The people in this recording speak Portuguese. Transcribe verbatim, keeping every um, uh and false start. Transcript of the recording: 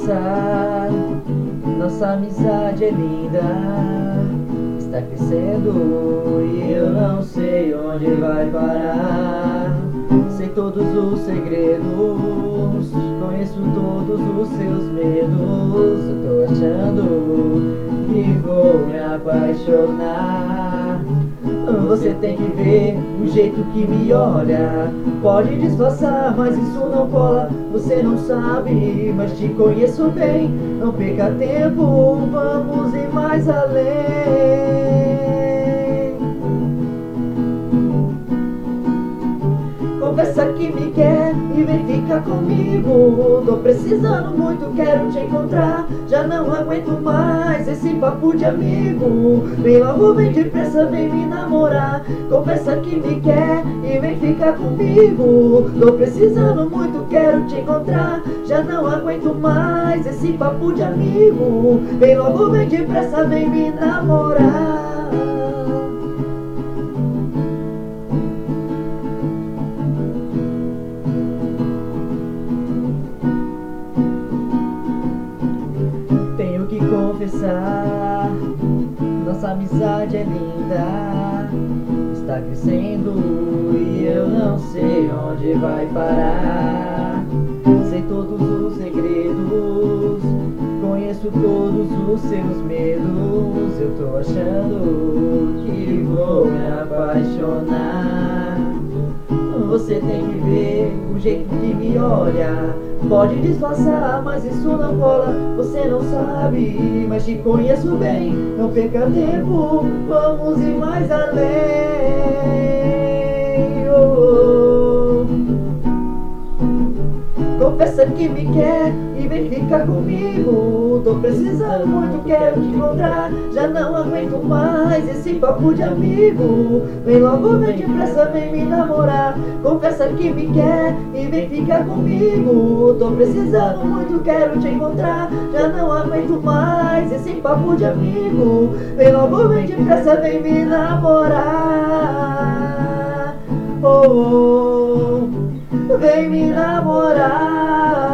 confessar, nossa amizade é linda, está crescendo e eu não sei onde vai parar. Sei todos os segredos, conheço todos os seus medos. Eu tô achando que vou me apaixonar. Você tem que ver o jeito que me olha. Pode disfarçar, mas isso não cola. Você não sabe, mas te conheço bem. Não perca tempo, vamos ir mais além. Conversa que me quer e vem ficar comigo. Tô precisando muito, quero te encontrar. Já não aguento mais esse papo de amigo. Vem logo, vem depressa, vem me namorar. Conversa que me quer e vem ficar comigo. Tô precisando muito, quero te encontrar. Já não aguento mais esse papo de amigo. Vem logo, vem depressa, vem me namorar. Tenho que confessar, nossa amizade é linda, está crescendo e eu não sei onde vai parar. Sei todos os segredos, conheço todos os seus medos. Eu tô achando que vou me apaixonar. Você tem que ver o jeito que me olha. Pode disfarçar, mas isso não cola. Você não sabe, mas te conheço bem. Não perca tempo, vamos ir mais além. Oh, oh. Confessa que me quer e vem ficar comigo. Tô precisando muito, quero te encontrar. Já não aguento mais esse papo de amigo. Vem logo, vem depressa, vem me namorar. Confessa que me quer e vem ficar comigo. Tô precisando muito, quero te encontrar. Já não aguento mais esse papo de amigo. Vem logo, vem depressa, vem me namorar. Oh, oh. Vem me namorar.